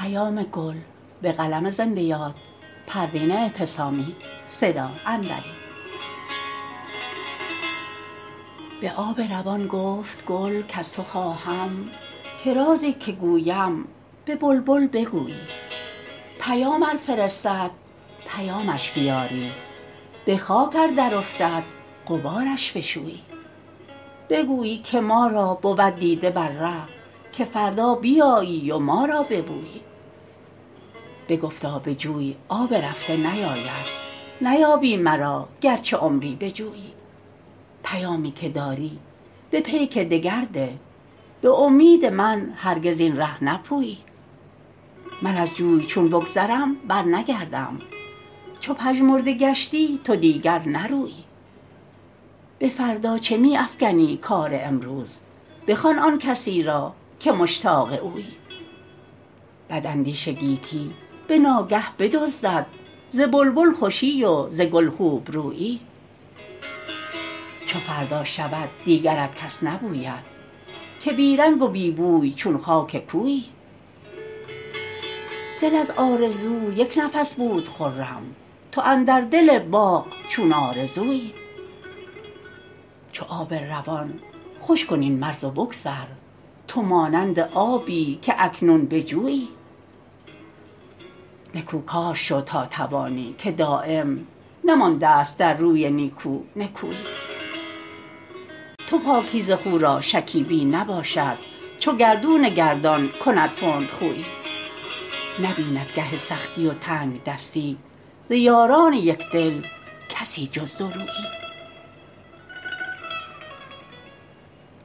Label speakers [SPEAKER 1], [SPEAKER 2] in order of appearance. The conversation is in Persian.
[SPEAKER 1] به آب روان گفت گل کز تو خواهم که رازی که گویم به بلبل بگویی. پیام ار فرستد پیامش بیاری، به خاک ار درافتد غبارش بشویی. بگویی که ما را بود دیده بر ره، که فردا بیایی و ما را ببویی. بگفتا به جوی آب رفته نیاید، نیابی مرا گرچه عمری بجویی. پیامی که داری به پیک دگر ده، به امید من هرگز این ره نپویی. من از جوی چون بگذرم برنگردم، چو پژمرده گشتی تو دیگر نرویی. به فردا چه می افگنی کار امروز، بخوان آن کسی را که مشتاق اویی. بداندیش گیتی به ناگه بدزدد، ز بلبل خوشی و ز گل خوب رویی. چو فردا شود دیگرت کس نبوید، که بی رنگ و بی بوی چون خاک کویی. دل از آرزو یک نفس بود خرم، تو اندر دل باغ چون آرزویی. چو آب روان خوش کن این مرز و بگذر، تو مانند آبی که اکنون به جویی. نکوکار شو تا توانی که دایم نماندست در روی نیکو نکویی. تو پاکیزه خو را شکیبی نباشد، چو گردون گردان کند تندخویی. نبیند گه سختی و تنگدستی، ز یاران یک دل کسی جز دورویی.